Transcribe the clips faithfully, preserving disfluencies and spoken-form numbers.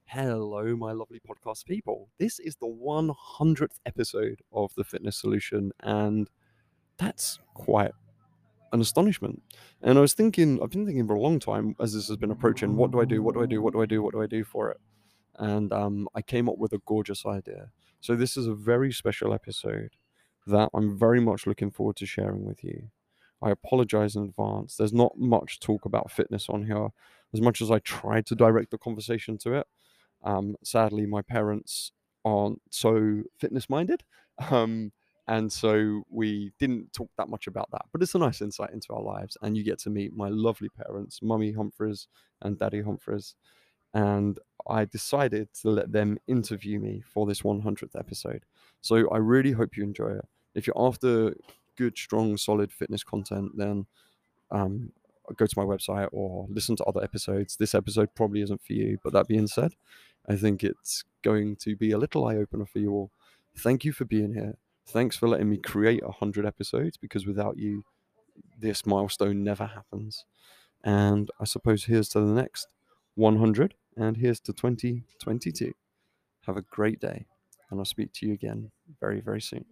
Hello, my lovely podcast people. This is the one hundredth episode of The Fitness Solution, and that's quite an astonishment. And I was thinking, I've been thinking for a long time as this has been approaching, what do I do? What do I do? What do I do? What do I do for it? And um, I came up with a gorgeous idea. So, this is a very special episode that I'm very much looking forward to sharing with you. I apologize in advance. There's not much talk about fitness on here, as much as I tried to direct the conversation to it. Um, sadly, my parents aren't so fitness minded. Um, and so we didn't talk that much about that. But it's a nice insight into our lives. And you get to meet my lovely parents, Mummy Humphreys and Daddy Humphreys. And I decided to let them interview me for this one hundredth episode. So I really hope you enjoy it. If you're after good, strong, solid fitness content, then um, go to my website or listen to other episodes. This episode probably isn't for you, but that being said, I think it's going to be a little eye-opener for you all. Thank you for being here. Thanks for letting me create one hundred episodes, because without you, this milestone never happens. And I suppose here's to the next one hundred, and here's to twenty twenty-two. Have a great day, and I'll speak to you again very, very soon.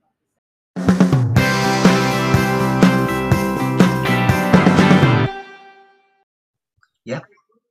Yep.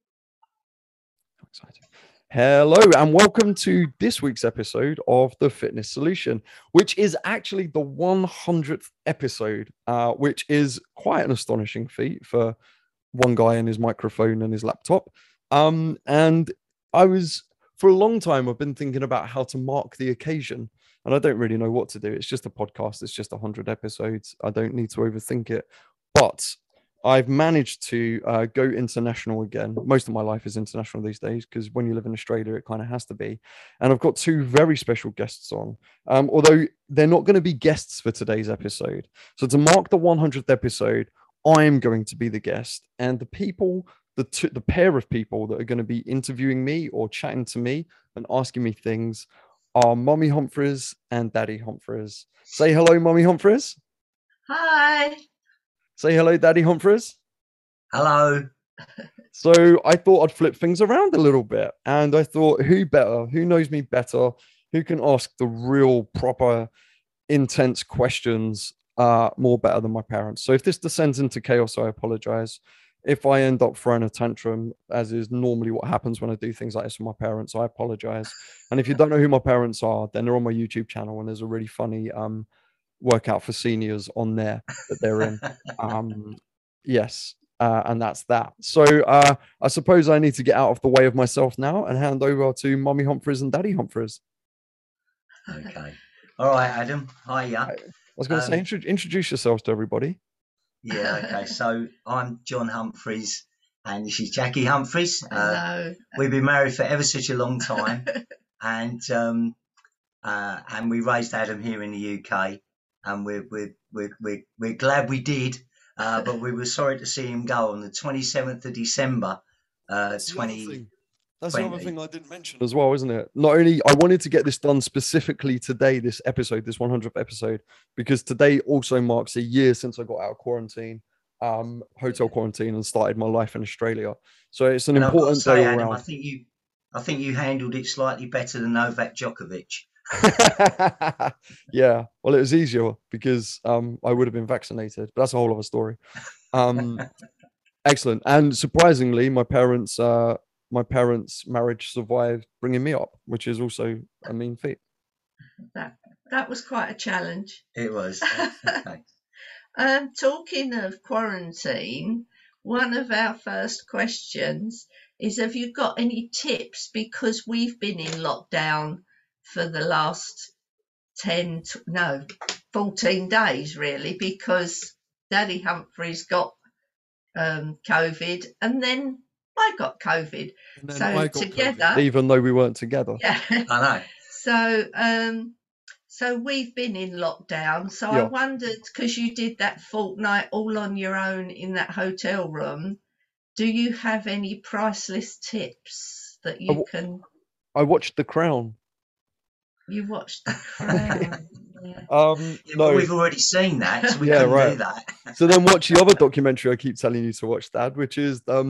Exciting. Hello and welcome to this week's episode of The Fitness Solution, which is actually the one hundredth episode, uh, which is quite an astonishing feat for one guy and his microphone and his laptop. Um, and I was, for a long time, I've been thinking about how to mark the occasion, and I don't really know what to do. It's just a podcast. It's just one hundred episodes. I don't need to overthink it. But I've managed to uh, go international again. Most of my life is international these days, because when you live in Australia, it kind of has to be. And I've got two very special guests on, um, although they're not going to be guests for today's episode. So to mark the one hundredth episode, I'm going to be the guest. And the people, the, two, the pair of people that are going to be interviewing me or chatting to me and asking me things are Mummy Humphreys and Daddy Humphreys. Say hello, Mummy Humphreys. Hi. Say hello, Daddy Humphreys. Hello. So I thought I'd flip things around a little bit. And I thought, who better? Who knows me better? Who can ask the real, proper, intense questions uh, more better than my parents? So if this descends into chaos, I apologize. If I end up throwing a tantrum, as is normally what happens when I do things like this with my parents, I apologize. And if you don't know who my parents are, then they're on my YouTube channel, and there's a really funny um, workout for seniors on there that they're in. Um, yes. Uh, and that's that. So uh, I suppose I need to get out of the way of myself now and hand over to Mummy Humphreys and Daddy Humphreys. Okay. All right, Adam. Hiya. I was going to um, say, intro- introduce yourselves to everybody. Yeah, okay. So I'm John Humphreys, and this is Jackie Humphreys. Hello. Uh, we've been married for ever such a long time, and um, uh, and we raised Adam here in the U K, and we're we're we're we're, we're glad we did. Uh, but we were sorry to see him go on the twenty-seventh of December, uh, twenty. That's the other thing I didn't mention as well, isn't it? Not only I wanted to get this done specifically today, this episode, this one hundredth episode, because today also marks a year since I got out of quarantine, um, hotel quarantine, and started my life in Australia. So it's an and important say, day all Adam, around. I think you, I think you handled it slightly better than Novak Djokovic. Yeah, well, it was easier because um, I would have been vaccinated, but that's a whole other story. Um, excellent, and surprisingly, my parents. Uh, My parents' marriage survived bringing me up, which is also a mean feat. That that was quite a challenge. It was. Okay. um, talking of quarantine, one of our first questions is, have you got any tips? Because we've been in lockdown for the last ten, no, fourteen days, really, because Daddy Humphreys got um, COVID, and then I got COVID. So I got together, COVID, even though we weren't together. Yeah. I know. So, um, so we've been in lockdown. So Yeah. I wondered, because you did that fortnight all on your own in that hotel room, do you have any priceless tips that you I w- can? I watched The Crown. You watched The Crown. Yeah. Um, Yeah, no, but we've already seen that, so we Yeah, couldn't right. do that. So then watch the other documentary I keep telling you to watch, Dad, which is um,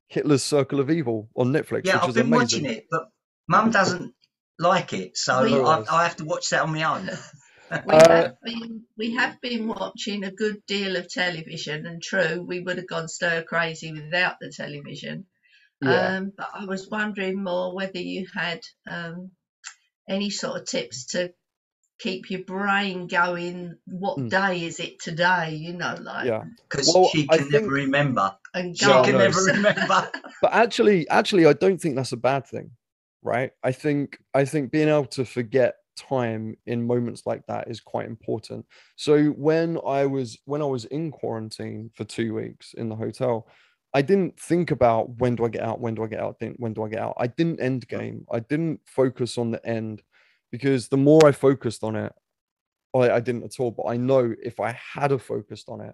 Hitler's Circle of Evil on Netflix, Yeah, which I've is been amazing. watching it, but Mum doesn't like it, so We- I, I have to watch that on my own. We Uh, have been we have been watching a good deal of television, and true, we would have gone stir crazy without the television. Yeah. Um, but I was wondering more whether you had um, any sort of tips to keep your brain going. What Mm. day is it today? You know, like Yeah. Because Well, she I can think- never remember. and She No, can no. never goals. remember. But actually, actually, I don't think that's a bad thing, right? I think I think being able to forget time in moments like that is quite important. So when I was when I was in quarantine for two weeks in the hotel, I didn't think about when do I get out, when do I get out, didn't when do I get out. I didn't end game. I didn't focus on the end, because the more I focused on it, I, I didn't at all. But I know if I had have focused on it,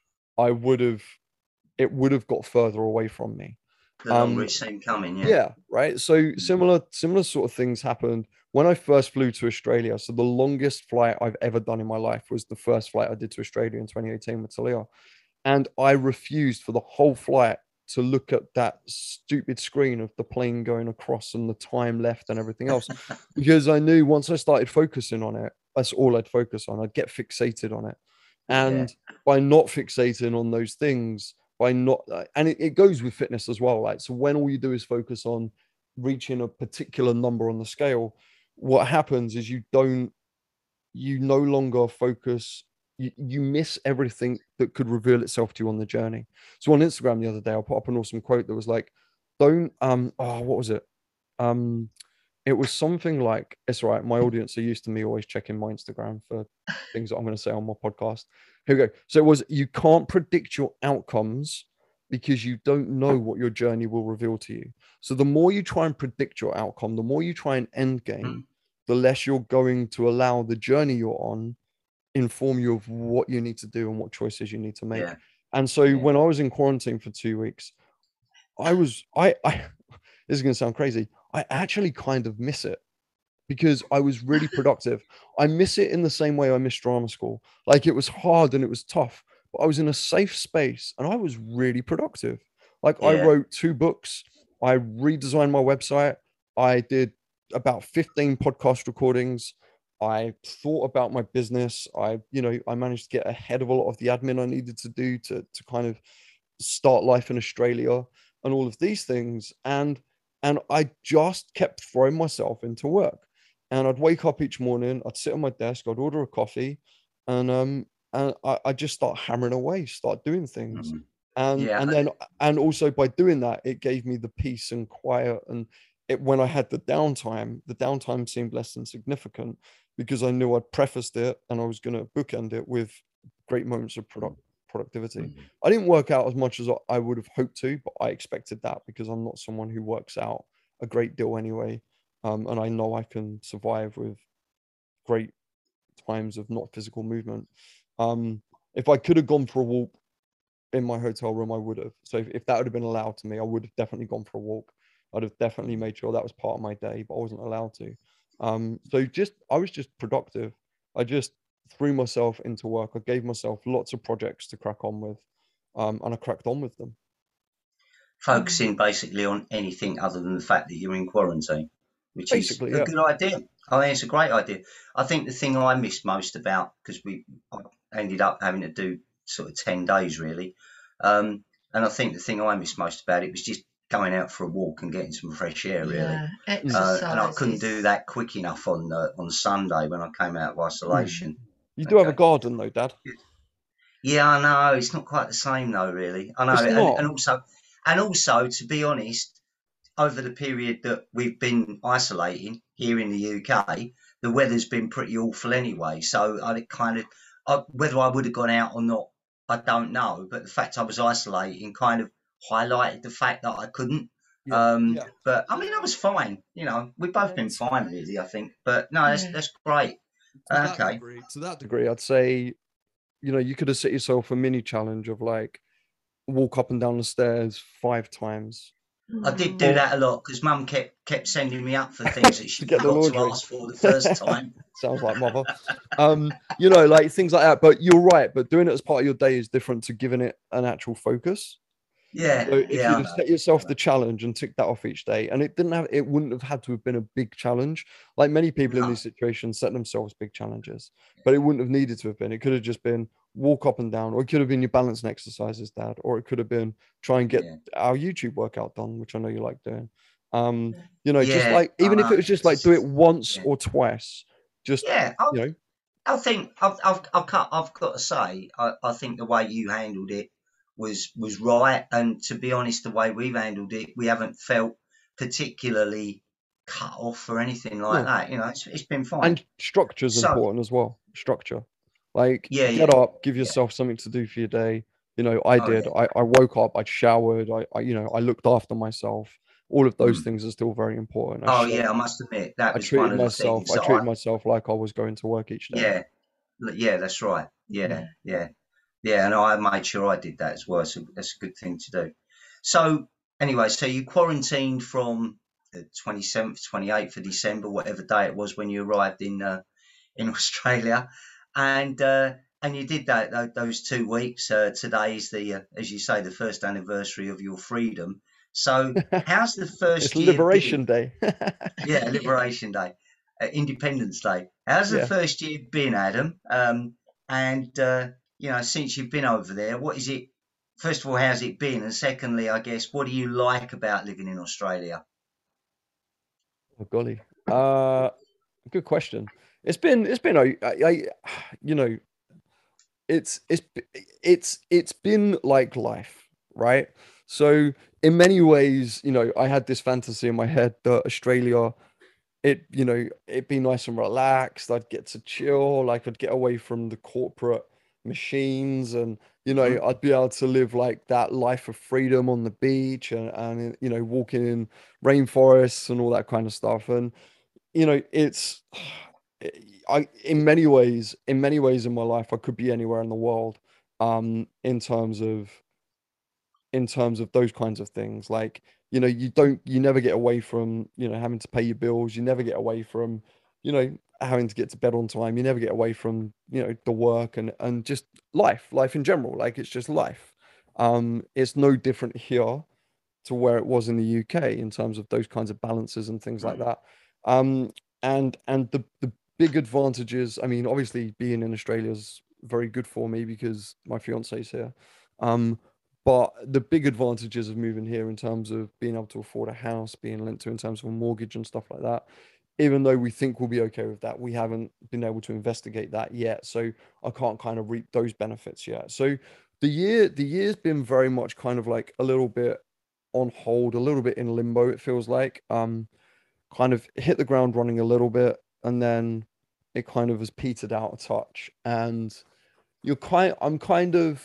I would have it would have got further away from me. The longer Um, it's seen coming, yeah. Yeah, right. So similar similar sort of things happened when I first flew to Australia. So the longest flight I've ever done in my life was the first flight I did to Australia in twenty eighteen with Talia. And I refused for the whole flight to look at that stupid screen of the plane going across and the time left and everything else, because I knew once I started focusing on it, that's all I'd focus on. I'd get fixated on it. And by not fixating on those things, by not, and it, it goes with fitness as well. Like, so when all you do is focus on reaching a particular number on the scale, what happens is you don't, you no longer focus, you, you miss everything that could reveal itself to you on the journey. So on Instagram the other day, I put up an awesome quote that was like, don't, um, oh, what was it? Um, it was something like, it's all right, my audience are used to me always checking my Instagram for things that I'm going to say on my podcast. Here we go. So it was, you can't predict your outcomes because you don't know what your journey will reveal to you. So the more you try and predict your outcome, the more you try and end game, the less you're going to allow the journey you're on inform you of what you need to do and what choices you need to make. Yeah. And so Yeah. when I was in quarantine for two weeks, I was, I, I, this is going to sound crazy, I actually kind of miss it because I was really productive. I miss it in the same way I miss drama school. Like, it was hard and it was tough, but I was in a safe space and I was really productive. Like, I Yeah. wrote two books, I redesigned my website, I did about fifteen podcast recordings, I thought about my business, I, you know, I managed to get ahead of a lot of the admin I needed to do to, to kind of start life in Australia and all of these things. And and I just kept throwing myself into work. And I'd wake up each morning, I'd sit on my desk, I'd order a coffee, and um and I, I just start hammering away, start doing things. Mhm. And Yeah. and then and also by doing that, it gave me the peace and quiet. And it, when I had the downtime, the downtime seemed less than significant because I knew I'd prefaced it and I was going to bookend it with great moments of product productivity. Mhm. I didn't work out as much as I would have hoped to, but I expected that because I'm not someone who works out a great deal anyway. Um, and I know I can survive with great times of not physical movement. Um, if I could have gone for a walk in my hotel room, I would have. So if, if that would have been allowed to me, I would have definitely gone for a walk. I'd have definitely made sure that was part of my day, but I wasn't allowed to. Um, so just, I was just productive. I just threw myself into work. I gave myself lots of projects to crack on with, um, and I cracked on with them. Focusing basically on anything other than the fact that you're in quarantine, which Basically, is a yeah. good idea. I think it's a great idea. I think the thing I missed most about, because we I ended up having to do sort of ten days really, um, and I think the thing I missed most about it was just going out for a walk and getting some fresh air really. Yeah, Uh, exercise. and I couldn't do that quick enough on uh, on Sunday when I came out of isolation. You do have a Okay. garden though, Dad. Yeah, I know. It's not quite the same though, really. I know, It's and, not. and also, and also, to be honest, over the period that we've been isolating here in the U K, the weather's been pretty awful anyway. So I kind of, I, whether I would have gone out or not, I don't know. But the fact I was isolating kind of highlighted the fact that I couldn't. Yeah, Um, yeah. But I mean, I was fine. You know, we've both Yeah, been it's fine, really. I think. But no, that's Yeah. that's great. To that Okay. degree, to that degree, I'd say, you know, you could have set yourself a mini challenge of like walk up and down the stairs five times. I did do Or- that a lot because Mum kept kept sending me up for things that she To get the forgot to laundry. ask for the first time. Sounds like mother. Um, you know, like things like that. But you're right. But doing it as part of your day is different to giving it an actual focus. Yeah, So if yeah, you'd I have know. set yourself the challenge and ticked that off each day, and it didn't have, it wouldn't have had to have been a big challenge. Like many people in No, these situations set themselves big challenges, but it wouldn't have needed to have been. It could have just been walk up and down, or it could have been your balancing exercises, Dad, or it could have been try and get yeah, our YouTube workout done, which I know you like doing. Um, you know, just yeah, like I even if know. it was just like do it It's- once yeah, or twice, just yeah. I, you know, I think I've, I've, I've, got, I've got to say, I, I think the way you handled it was was right. And to be honest, the way we've handled it, we haven't felt particularly cut off or anything like no. that. You know, it's, it's been fine. And structure is So, important as well. Structure. Like yeah, get yeah, up, give yeah. yourself something to do for your day. You know, I Oh, did. yeah. I, I woke up, I showered, I, I you know, I looked after myself. All of those Mm. things are still very important. I Oh, showed, yeah, I must admit, that I was one treated of the myself, things I that I, treated myself like I was going to work each day. yeah, l- yeah, that's right. Mm. Yeah, yeah, yeah. And I made sure I did that as well. So that's a good thing to do. So, anyway, so you quarantined from the twenty-seventh, twenty-eighth of December, whatever day it was when you arrived in uh, in Australia, and uh, and you did that tho- those two weeks. Uh, today is the, uh, as you say, the first anniversary of your freedom. So, how's the It's first year been? Liberation Day. Yeah, Liberation Day, uh, Independence Day. How's the Yeah. first year been, Adam? Um, and uh, you know, since you've been over there, what is it? First of all, how's it been? And secondly, I guess, what do you like about living in Australia? Oh golly. Uh good question. It's been it's been I, I, I you know, it's it's it's it's been like life, right? So in many ways, you know, I had this fantasy in my head that Australia, it, you know, it'd be nice and relaxed. I'd get to chill, like I'd get away from the corporate machines, and you know, Hmm. I'd be able to live like that life of freedom on the beach, and and you know, walking in rainforests and all that kind of stuff. And you know, it's I in many ways, in many ways in my life, I could be anywhere in the world. Um, in terms of in terms of those kinds of things, like you know, you don't, you never get away from you know having to pay your bills. You never get away from you know having to get to bed on time. You never get away from you know the work and and just life, life in general. Like it's just life. Um, it's no different here to where it was in the U K in terms of those kinds of balances and things like that. Um, and and the the big advantages, I mean, obviously being in Australia is very good for me because my fiance's here. Um, but the big advantages of moving here in terms of being able to afford a house, being lent to in terms of a mortgage and stuff like that, even though we think we'll be okay with that, we haven't been able to investigate that yet. So I can't kind of reap those benefits yet. So the year the year's been very much kind of like a little bit on hold, a little bit in limbo, it feels like. Um, kind of hit the ground running a little bit, and then it kind of has petered out a touch. And you're kind I'm kind of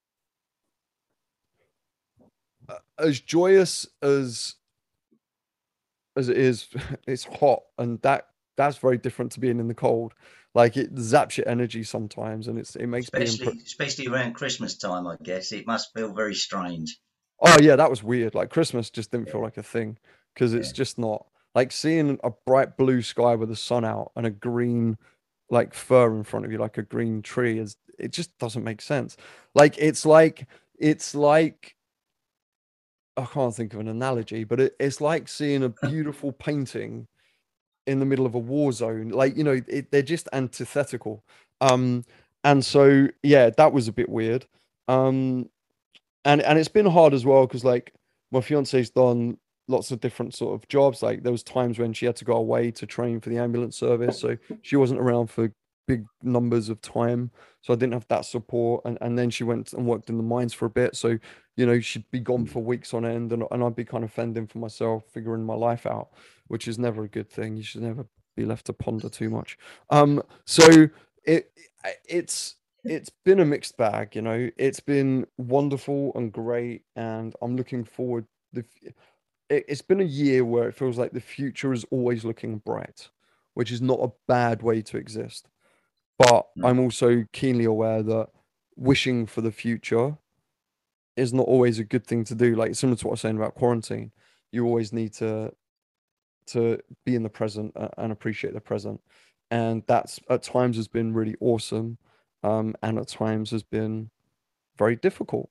uh, as joyous as as it is, it's hot, and that that's very different to being in the cold. Like it zaps your energy sometimes, and it's it makes being Especially, especially around Christmas time, I guess it must feel very strange. oh yeah, that was weird. Like Christmas just didn't feel Yeah, like a thing because yeah. it's just not like seeing a bright blue sky with the sun out and a green like fur in front of you, like a green tree is it just doesn't make sense. Like it's like it's like I can't think of an analogy, but it, it's like seeing a beautiful painting in the middle of a war zone. Like, you know, it, they're just antithetical. Um, and so yeah, that was a bit weird. Um, and and it's been hard as well because like my fiance's done lots of different sort of jobs. Like there was times when she had to go away to train for the ambulance service, so she wasn't around for big numbers of time, so I didn't have that support. And and then she went and worked in the mines for a bit, so you know she'd be gone for weeks on end, and, and I'd be kind of fending for myself, figuring my life out, which is never a good thing. You should never be left to ponder too much. Um so it it's it's been a mixed bag, you know. It's been wonderful and great, and I'm looking forward. The f- it, it's been a year where it feels like the future is always looking bright, which is not a bad way to exist. But Mm. I'm also keenly aware that wishing for the future is not always a good thing to do. Like similar to what I was saying about quarantine, you always need to to be in the present uh, and appreciate the present. And that's at times has been really awesome, um, and at times has been very difficult.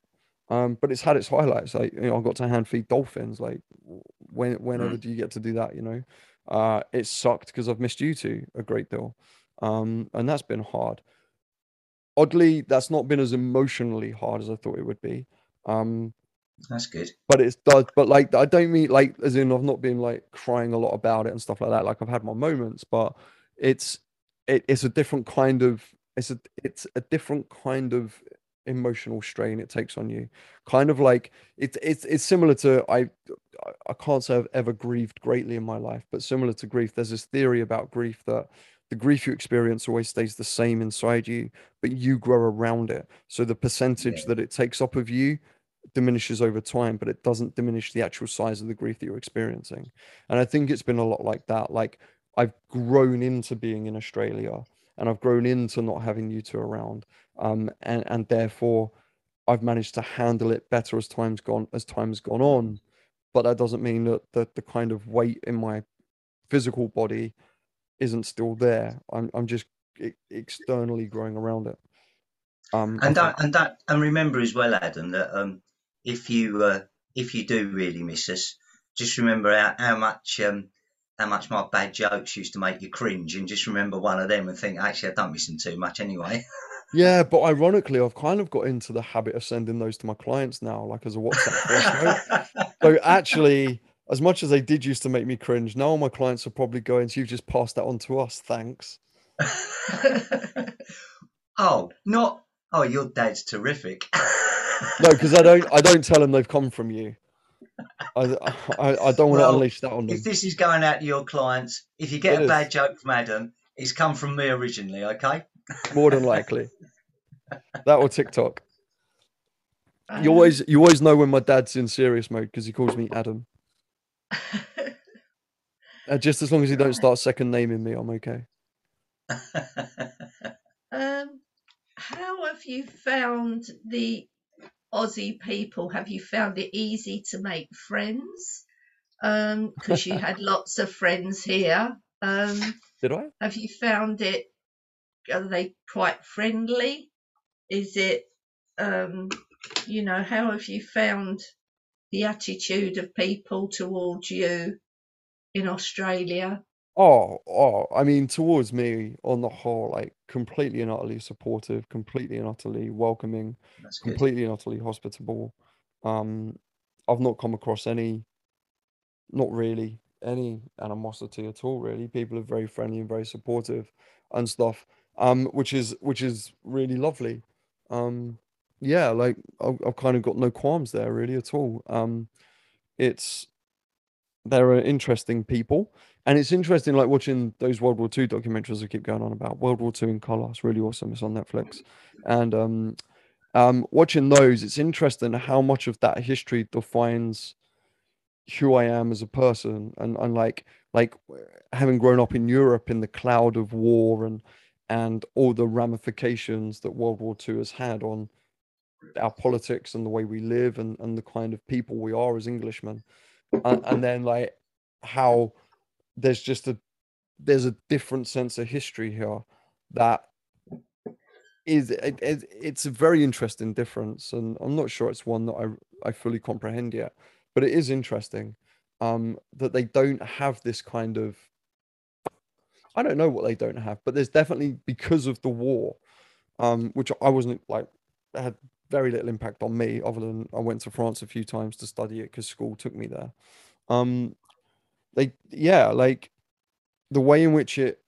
Um, but it's had its highlights. Like, you know, I got to hand feed dolphins. Like, when whenever Mm. do you get to do that? You know, uh, it sucked because I've missed you two a great deal, um, and that's been hard. Oddly, that's not been as emotionally hard as I thought it would be. Um, That's good. but it's does. But like, I don't mean like as in I've not been like crying a lot about it and stuff like that. Like I've had my moments, but it's it, it's a different kind of it's a it's a different kind of emotional strain it takes on you. Kind of like it's it's it's similar to I I can't say I've ever grieved greatly in my life, but similar to grief, there's this theory about grief that the grief you experience always stays the same inside you, but you grow around it. So the Yeah. percentage that it takes up of you diminishes over time, but it doesn't diminish the actual size of the grief that you're experiencing. And I think it's been a lot like that. Like I've grown into being in Australia and I've grown into not having you two around. Um, and, and therefore I've managed to handle it better as time's gone as time's gone on. But that doesn't mean that, that the kind of weight in my physical body isn't still there. I'm I'm just e- externally growing around it. Um, I And think. that, and that, and remember as well, Adam, that um, if you uh, if you do really miss us, just remember how, how much um, how much my bad jokes used to make you cringe, and just remember one of them and think, actually, I don't miss them too much anyway. Yeah, but ironically, I've kind of got into the habit of sending those to my clients now, like as a WhatsApp voice note. So actually, as much as they did used to make me cringe, now all my clients are probably going, so you've just passed that on to us, thanks. Oh, not. Oh, your dad's terrific. No, because I don't I don't tell them they've come from you. I I, I don't want to Well, unleash that on if them. this is going out to your clients, if you get It a bad is joke from Adam, it's come from me originally, okay? more than likely. That or TikTok. You Um, always you always know when my dad's in serious mode because he calls me Adam. Uh, just as long as he don't right. start second naming me, I'm okay. Um, how have you found the Aussie people? Have you found it easy to make friends? Um, because you had lots of friends here. Um, Did I? have you found it? Are they quite friendly? Is it, um, you know, how have you found the attitude of people towards you in Australia? Oh, oh, I mean, towards me on the whole, like completely and utterly supportive, completely and utterly welcoming, That's good. completely and utterly hospitable. Um, I've not come across any, not really any animosity at all, really. People are very friendly and very supportive and stuff. Um, which is which is really lovely. Um, yeah, like I've, I've kind of got no qualms there really at all. Um, it's There are interesting people, and it's interesting like watching those World War Two documentaries I keep going on about. World War Two in color, it's really awesome. It's on Netflix, and um, um, watching those, it's interesting how much of that history defines who I am as a person, and and like like having grown up in Europe in the cloud of war and and all the ramifications that World War Two has had on our politics and the way we live and and the kind of people we are as Englishmen, and, and then like how there's just a there's a different sense of history here that is it, it, it's a very interesting difference, and I'm not sure it's one that I I fully comprehend yet, but it is interesting um that they don't have this kind of, I don't know what they don't have, but there's definitely, because of the war, um which I wasn't like, had very little impact on me other than I went to France a few times to study it because school took me there. um they Yeah, like the way in which it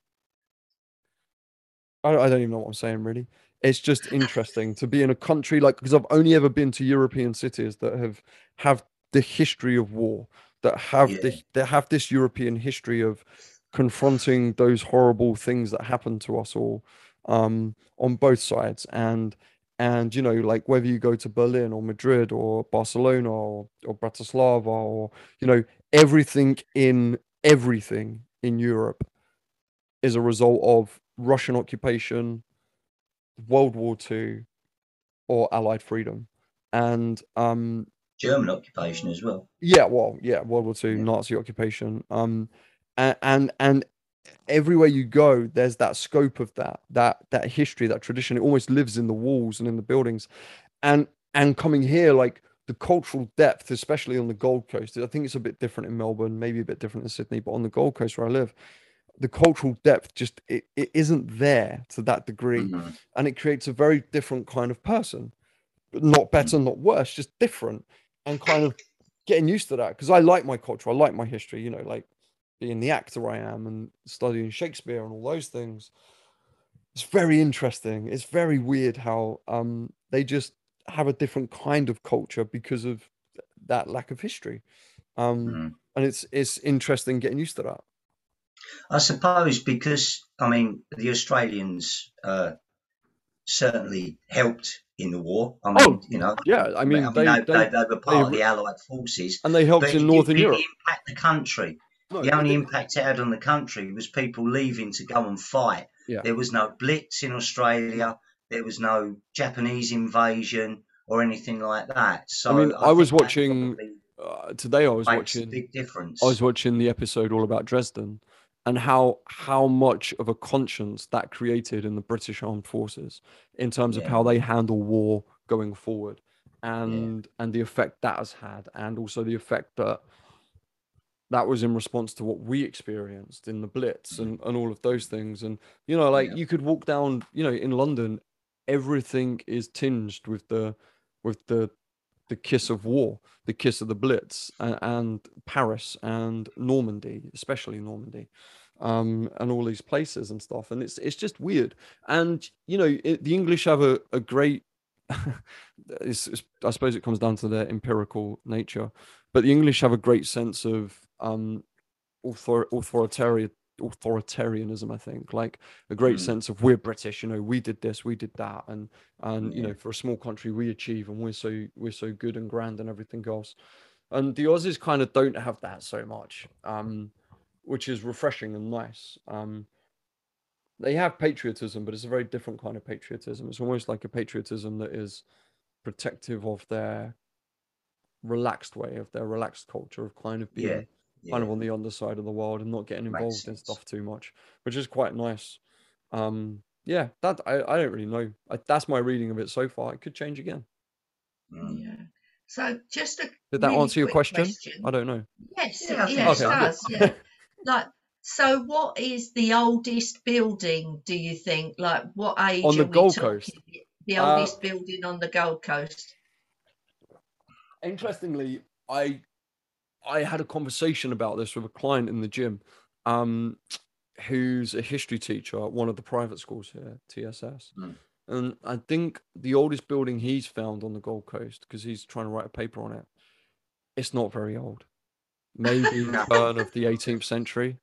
I, I don't even know what I'm saying really. It's just interesting to be in a country like, because I've only ever been to European cities that have have the history of war, that have the Yeah. that have this European history of confronting those horrible things that happened to us all, um, on both sides. And and you know, like whether you go to Berlin or Madrid or Barcelona or, or Bratislava or, you know, everything in everything in Europe is a result of Russian occupation, World War Two, or Allied freedom. And um, German occupation as well. yeah, well, yeah, World War Two, Yeah. Nazi occupation. Um, and, and and everywhere you go, there's that scope of that that that history, that tradition. It almost lives in the walls and in the buildings. And and coming here, like the cultural depth, especially on the Gold Coast, I think it's a bit different in Melbourne, maybe a bit different in Sydney, but on the Gold Coast where I live, the cultural depth just it, it isn't there to that degree, Mm-hmm. and it creates a very different kind of person. Not better, not worse, just different, and kind of getting used to that, because I like my culture, I like my history, you know, like being the actor I am and studying Shakespeare and all those things. It's very interesting. It's very weird how um they just have a different kind of culture because of that lack of history. Um Mm-hmm. and it's it's interesting getting used to that. I suppose because I mean the Australians uh, certainly helped in the war. I mean, Oh, you know, yeah, I I mean mean they they, they they, they were they part of the Allied forces, and they helped but in it didn't Northern really Europe. impact the country. No, The they only did. impact it had on the country was people leaving to go and fight. Yeah. There was no blitz in Australia. No. There was no Japanese invasion or anything like that. I mean, So I I was think that watching probably uh, today. I was makes a watching. big I was difference. watching the episode all about Dresden, and how how much of a conscience that created in the British Armed Forces in terms of Yeah, how they handle war going forward, yeah, and and the effect that has had, and also the effect that that was in response to what we experienced in the Blitz mm, and and all of those things. And you know, like yeah, you could walk down, you know, in London, everything is tinged with the with the the kiss of war, the kiss of the Blitz, and, and Paris and Normandy, especially Normandy, um, and all these places and stuff. And it's it's just weird. And you know, it, the English have a, a great. it's, it's, I suppose it comes down to their empirical nature, but the English have a great sense of um, author, authoritarian authoritarianism. I think, like a great mm, sense of we're British, you know, we did this, we did that, and and you yeah, know, for a small country we achieve, and we're so we're so good and grand and everything else. And the Aussies kind of don't have that so much, um which is refreshing and nice. Um they have patriotism, but it's a very different kind of patriotism. It's almost like a patriotism that is protective of their relaxed way, of their relaxed culture, of kind of yeah, being kind yeah. of on the underside of the world and not getting Makes involved in sense. stuff too much, which is quite nice. Um, yeah, that I, I don't really know. I, that's my reading of it so far. It could change again. Mm. Yeah. So just a Did that really answer your quick question? I question. don't know. Yes, Yeah, I it, think yeah, it Okay, so. good. does. Yeah. Like, so what is the oldest building, do you think? Like, what On age the are we Gold Coast. talking? The Uh, oldest building on the Gold Coast? interestingly, I I had a conversation about this with a client in the gym, um, who's a history teacher at one of the private schools here, T S S. Mm. And I think the oldest building he's found on the Gold Coast, because he's trying to write a paper on it, it's not very old. Maybe No. turn of the eighteenth century.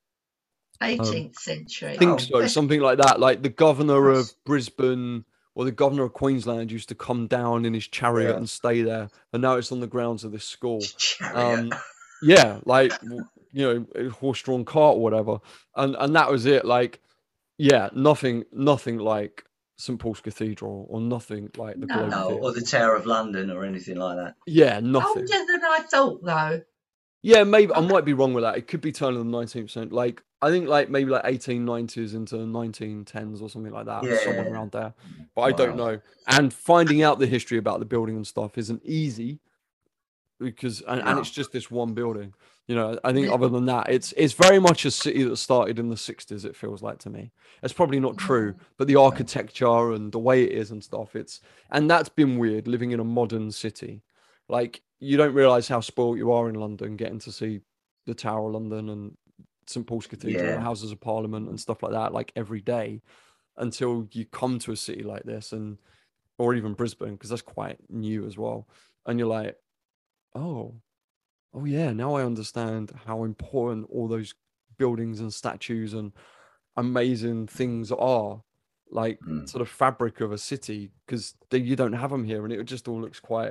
Um, eighteenth century. think Oh, so, That's, something like that. Like the governor of that's, Brisbane or the governor of Queensland used to come down in his chariot yeah. and stay there, and now it's on the grounds of this school. Chariot. Um, yeah, like w- you know, a horse-drawn cart or whatever, and and that was it. Like, yeah, nothing, nothing like Saint Paul's Cathedral or nothing like the Globe no. No, or the Theatre. Tower of London or anything like that. Yeah, nothing. Older than I thought, though. Yeah, maybe I I, might be wrong with that. It could be turn of the nineteenth century. Like I think like maybe like eighteen nineties into nineteen tens or something like that, somewhere Yeah. around there. But I don't Wow. know. And finding out the history about the building and stuff isn't easy because and, and it's No. just this one building. You know, I think the, other than that, it's it's very much a city that started in the sixties, it feels like to me. It's probably not yeah. true, but the architecture and the way it is and stuff, it's and that's been weird living in a modern city. Like you don't realize how spoiled you are in London getting to see the Tower of London and Saint Paul's Cathedral, the Yeah. Houses of Parliament and stuff like that, like every day until you come to a city like this and or even Brisbane, because that's quite new as well. And you're like, oh, oh yeah, now I understand how important all those buildings and statues and amazing things are, like Mm. to the fabric of a city, because you don't have them here, and it just all looks quite.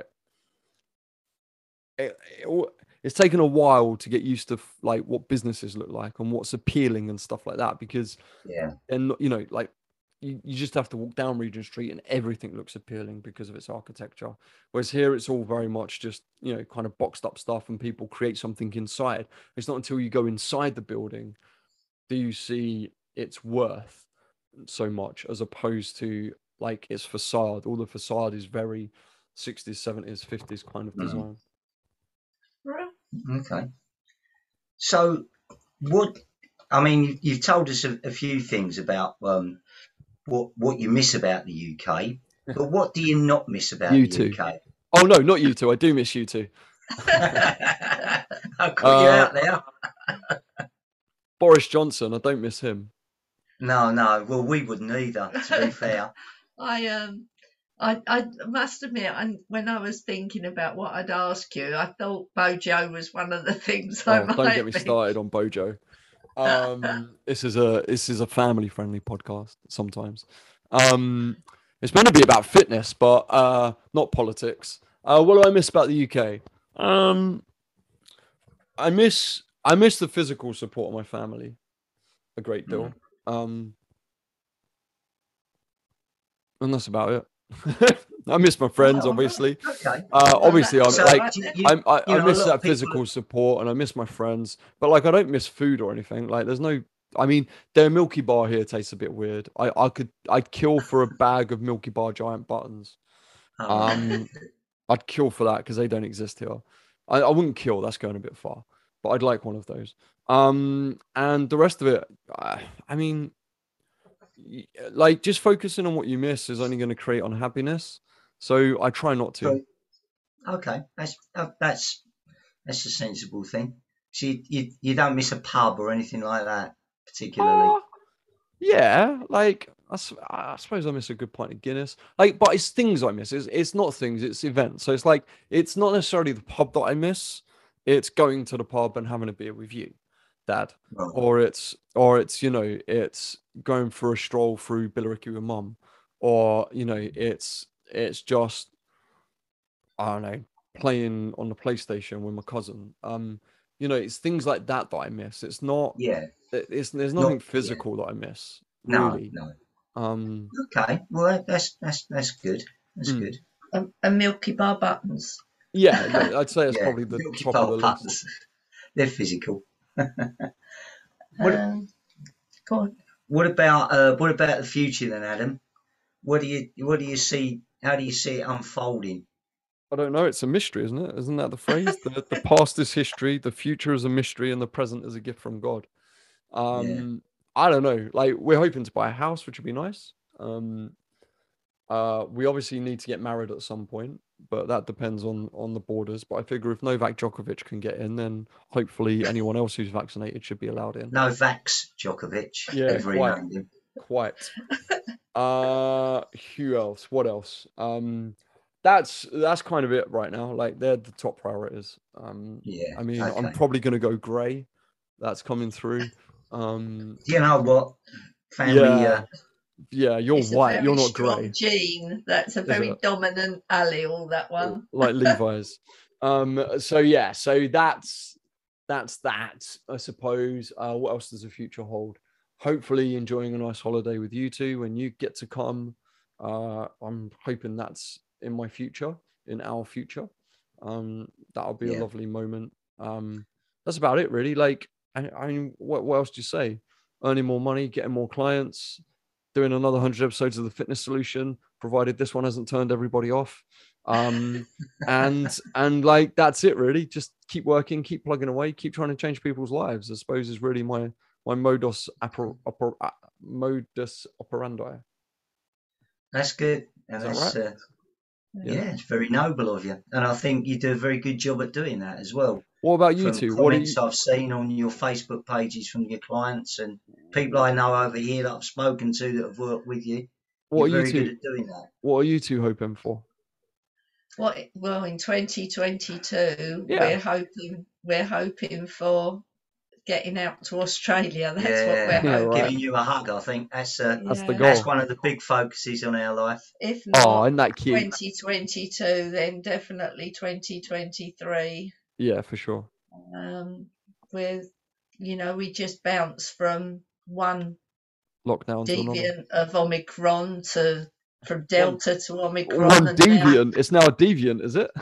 It, it all, it's taken a while to get used to f- like what businesses look like and what's appealing and stuff like that, because Yeah. and you know like you, you just have to walk down Regent Street and everything looks appealing because of its architecture. Whereas here it's all very much just, you know, kind of boxed up stuff and people create something inside. It's not until you go inside the building do you see its worth so much, as opposed to like its facade. All the facade is very sixties, seventies, fifties kind of Mm. design. Right. Okay. So, what? I mean, you- you've told us a, a few things about um, what what you miss about the U K, but what do you not miss about You the two. U K? Oh no, not you two. I do miss you two. I caught you Uh, out there. Boris Johnson, I don't miss him. No, no. Well, we wouldn't either, to be fair. I um I I must admit, and when I was thinking about what I'd ask you, I thought Bojo was one of the things I Oh, might don't get me be. started on Bojo. Um, this is a this is a family friendly podcast. Sometimes, um, it's meant to be about fitness, but uh, not politics. Uh, what do I miss about the U K? Um, I miss I miss the physical support of my family a great deal. Um, and that's about it. I miss my friends, Oh, obviously. okay. Uh, Well, obviously, I'm that's So, like right you, then. you, I'm, I, you I know, a miss lot that of people. physical support and I miss my friends, but like I don't miss food or anything. Like there's no, I mean, their Milky Bar here tastes a bit weird. I, I could, I'd kill for a bag of Milky Bar giant buttons. Oh, right. Um, I'd kill for that because they don't exist here. I, I wouldn't kill, that's going a bit far, but I'd like one of those. Um, and the rest of it, I, I mean, y- like just focusing on what you miss is only going to create unhappiness. So I try not to. So, okay, that's uh, that's that's a sensible thing. So you, you you don't miss a pub or anything like that particularly. Ah, yeah, like I, s- I suppose I miss a good pint of Guinness. Like, but it's things I miss. It's it's not things. It's events. So it's like it's not necessarily the pub that I miss. It's going to the pub and having a beer with you, Dad. Right. Or it's or it's you know it's going for a stroll through Billericay with Mum, or you know it's it's just I don't know playing on the PlayStation with my cousin. Um, you know it's things like that that I miss. It's not Yeah. it- it's there's Not nothing yeah. physical that I miss No, really. no. Um, Okay. Well, that, that's that's that's good. That's mm, good. And, and Milky Bar buttons. yeah, th- I'd say it's Yeah. probably the Milky top of Bar the list. putters. They're physical. What Um, go on. what about uh what about the future then, Adam? What do you what do you see? How do you see it unfolding? I don't know. It's a mystery, isn't it? Isn't that the phrase? The the past is history, the future is a mystery, and the present is a gift from God. Yeah. Um, I don't know. Like we're hoping to buy a house, which would be nice. Um, uh, we obviously need to get married at some point, but that depends on on the borders. But I figure if Novak Djokovic can get in, then hopefully anyone else who's vaccinated should be allowed in. Novak Djokovic. Yeah, They've quite. renamed him. Quite. Uh, who else? What else? Um, that's that's kind of it right now. Like they're the top priorities. Um, Yeah. I mean, I'm Okay. probably gonna go grey. That's coming through. Um, You know what? Family. yeah, Uh, yeah. You're It's a white. very You're not strong grey. gene. That's a Is very it? dominant allele, that Uh, one. Like Levi's. Um, so yeah, so that's that's that, I suppose. Uh, what else does the future hold? Hopefully enjoying a nice holiday with you two when you get to come. Uh, I'm hoping that's in my future, in our future. Um, that'll be a yeah. lovely moment. Um, that's about it, really. Like, I, I mean, what, what else do you say? Earning more money, getting more clients, doing another one hundred episodes of the Fitness Solution, provided this one hasn't turned everybody off. Um, and and like that's it, really. Just keep working, keep plugging away, keep trying to change people's lives. I suppose is really my my modus oper, oper, uh, modus operandi. That's good. And Is that that's right? uh, Yeah. yeah, it's very noble of you. And I think you do a very good job at doing that as well. What about you From two? What are you? comments I've seen on your Facebook pages from your clients and people I know over here that I've spoken to that have worked with you, What you're are you very good two? at doing that. What are you two hoping for? What? Well, in twenty twenty-two, Yeah. we're hoping we're hoping for getting out to Australia. That's what Yeah, we're Yeah, hoping. right. giving you a hug. I think that's uh, That's the Yeah. that's goal. one of the big focuses on our life. If Oh, not isn't that cute? twenty twenty-two, then definitely twenty twenty-three. Yeah, for sure. Um, with you know, we just bounced from one Lockdown to another. deviant of Omicron to from Delta to Omicron, One and now deviant. It's now a deviant, is it?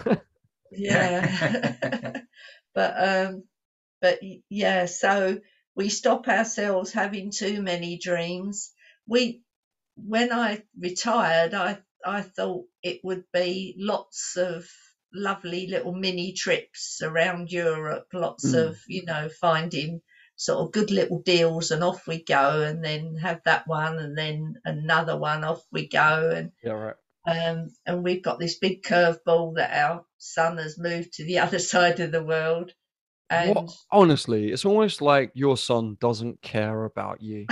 yeah. but um, but y- yeah, so we stop ourselves having too many dreams. We when I retired, I I thought it would be lots of lovely little mini trips around Europe, lots Mm. of, you know, finding sort of good little deals, and off we go, and then have that one, and then another one, off we go. And Yeah, right. um, and we've got this big curveball that our son has moved to the other side of the world. And What? Honestly, it's almost like your son doesn't care about you.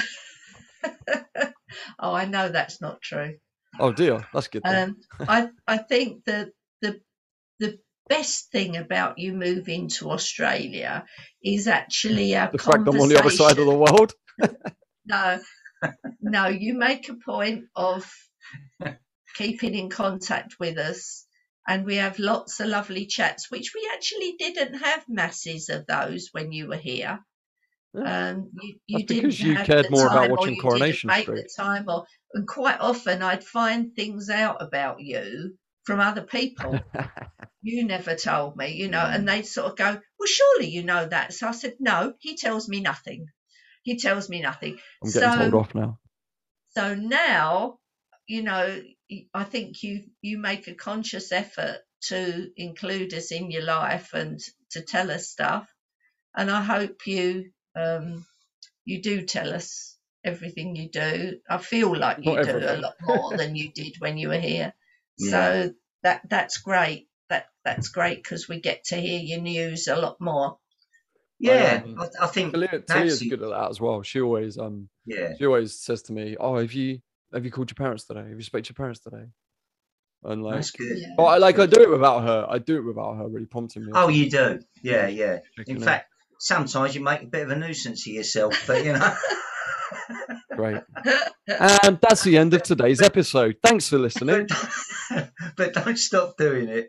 oh, I know that's not true. Oh dear, that's good then. Um, I I think that the the best thing about you moving to Australia is actually our The fact I'm on the other side of the world. No, no, you make a point of keeping in contact with us, and we have lots of lovely chats, which we actually didn't have masses of those when you were here. Yeah. Um, you, you That's didn't because you have cared the more about time, or watching you Coronation didn't make Street. the time, or and quite often I'd find things out about you from other people. You never told me, you know, and they'd sort of go, well, surely you know that. So I said, no, he tells me nothing. He tells me nothing. I'm getting so, told off now. So now, you know, I think you you make a conscious effort to include us in your life and to tell us stuff. And I hope you um, you do tell us everything you do. I feel like you Not do a everything. lot more than you did when you were here. Yeah. So that that's great. That that's great because we get to hear your news a lot more. Yeah, um, I, I think Talia, Talia's Nancy- good at that as well. She always um yeah. she always says to me, "Oh, have you have you called your parents today? Have you spoke to your parents today?" And like, That's good. Yeah. oh, I like I do it without her. I do it without her really prompting me. Oh, you do? Yeah, yeah. Checking In in. fact, sometimes you make a bit of a nuisance of yourself, but you know. Great. And that's the end of today's episode. Thanks for listening. but, but don't stop doing it.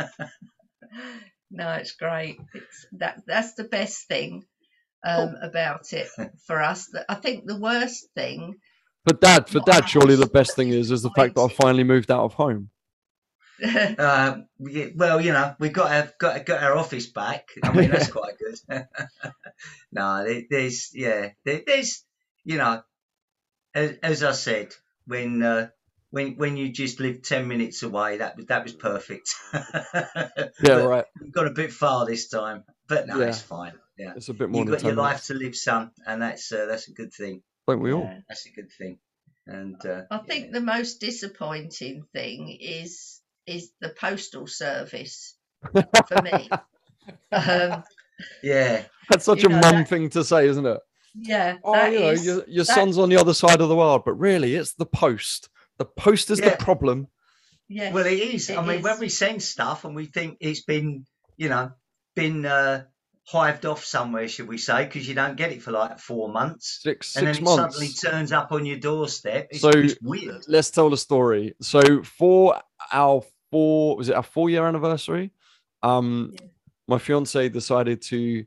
No, it's great. It's that that's the best thing um, about it for us. That I think the worst thing. For Dad, for What Dad, I surely the was best thing is is the fact that I finally moved out of home. Uh, we- well, you know, we've got our, got, got our office back. I mean, that's quite good. No, there, there's, yeah, there, there's, you know, as, as I said, when uh, when when you just lived ten minutes away, that was that was perfect. Yeah, But right. we've got a bit far this time, but no, Yeah. it's fine. Yeah, It's a bit more you've than got your ten life minutes. to live, son, and that's uh, that's a good thing. Don't we all? Yeah. That's a good thing. And uh, I think the most disappointing thing is is the postal service for me. um, yeah, That's such You a know, mum that- thing to say, isn't it? yeah, Oh, that you know, is- your, your that- son's on the other side of the world, but really, it's the post. The post is Yeah. the problem. yes, well, it is. it I mean, is. when we send stuff and we think it's been, you know, been uh, hived off somewhere, should we say, because you don't get it for like four months. Six And then six it months. suddenly turns up on your doorstep. It's, So it's weird. let's tell the story. So for our four, was it our four year anniversary? Um, Yeah. my fiance decided to.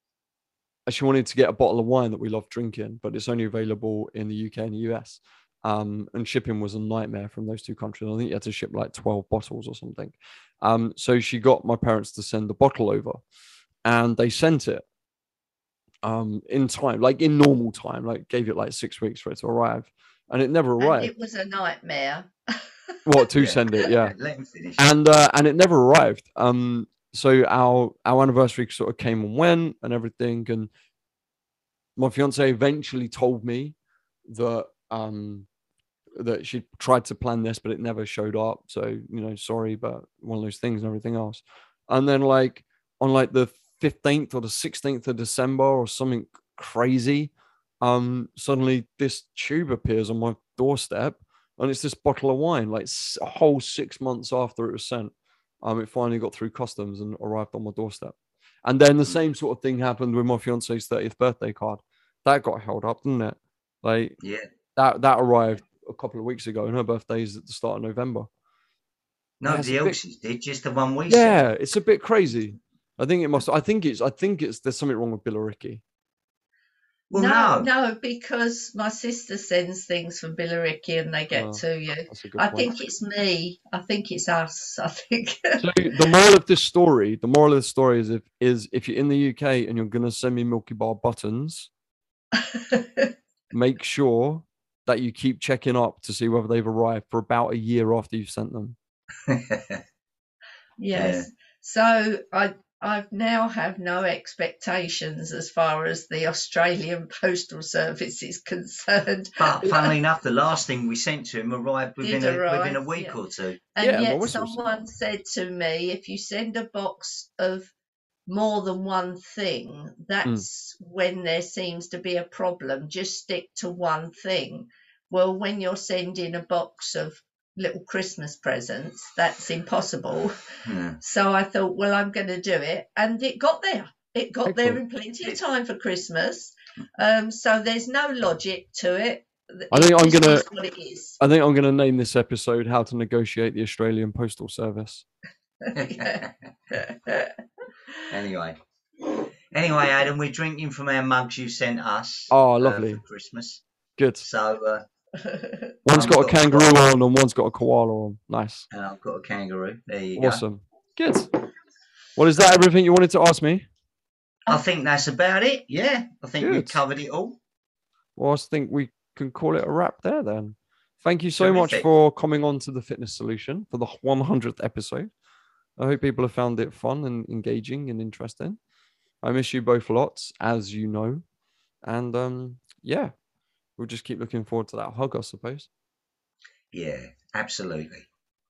She wanted to get a bottle of wine that we love drinking, but it's only available in the U K and the U S. Um, and shipping was a nightmare from those two countries. I think you had to ship like twelve bottles or something. Um, so she got my parents to send the bottle over, and they sent it um, in time, like in normal time, like gave it like six weeks for it to arrive, and it never And arrived. it was a nightmare. What to Yeah. send it? Yeah. Let him finish. and uh, and it never arrived. Um, so our our anniversary sort of came and went and everything, and my fiance eventually told me that um that she tried to plan this, but it never showed up. So you know, sorry, but one of those things and everything else. And then like on like the fifteenth or the sixteenth of December or something crazy, um, suddenly this tube appears on my doorstep. And it's this bottle of wine, like s- a whole six months after it was sent. Um, it finally got through customs and arrived on my doorstep. And then the same sort of thing happened with my fiance's thirtieth birthday card. That got held up, didn't it? Like Yeah. that that arrived a couple of weeks ago, and her birthday is at the start of November. Nobody Yeah, it's a else's did, just the one we Yeah, sent. it's a bit crazy. I think it must. I think it's. I think it's. There's something wrong with Billericay. Well, no, no. no, because my sister sends things from Billericay and they get Oh, to you. That's a good I point. think it's me. I think it's us. I think. So the moral of this story, the moral of the story is if is if you're in the U K and you're gonna send me Milky Bar buttons, make sure that you keep checking up to see whether they've arrived for about a year after you've sent them. Yes. Yeah. So I I now have no expectations as far as the Australian Postal Service is concerned. But funnily enough, the last thing we sent to him arrived within Did a arrive, within a week yeah. or two. And Yeah, yet well, which was- someone said to me, if you send a box of more than one thing, that's when there seems to be a problem. Just stick to one thing. Well, when you're sending a box of little Christmas presents, that's impossible. Yeah. So I thought, well, I'm going to do it. And it got there. It got there Excellent. in plenty of time for Christmas. Um, so there's no logic to it. I think It I'm just gonna- is what it is. I think I'm going to name this episode "How to Negotiate the Australian Postal Service." Anyway. Anyway, Adam, we're drinking from our mugs you sent us. Oh, uh, lovely. for Christmas. Good. So, uh, One's I've got a got- kangaroo on and one's got a koala on. Nice. and I've got a kangaroo. There you go. Awesome. Good. Well, is that everything you wanted to ask me? I think that's about it. Yeah, I think we've Good. covered it all. Well, I think we can call it a wrap there then. Thank you so much Terrific. for coming on to the Fitness Solution for the one hundredth episode. I hope people have found it fun and engaging and interesting. I miss you both lots, as you know. And um, yeah, we'll just keep looking forward to that hug, I suppose. Yeah, absolutely.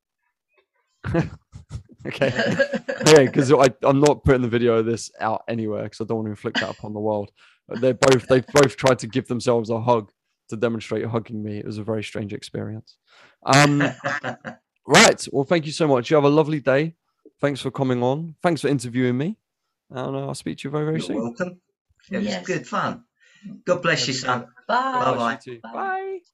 Okay. Okay, because I'm not putting the video of this out anywhere because I don't want to inflict that upon the world. They're both they've both tried to give themselves a hug to demonstrate hugging me. It was a very strange experience. Um, right. Well, thank you so much. You have a lovely day. Thanks for coming on. Thanks for interviewing me. And uh, I'll speak to you very, very You're soon. welcome. It was Yes. good fun. God bless you, son. Bye. Bye-bye. Bless you too. Bye. Bye.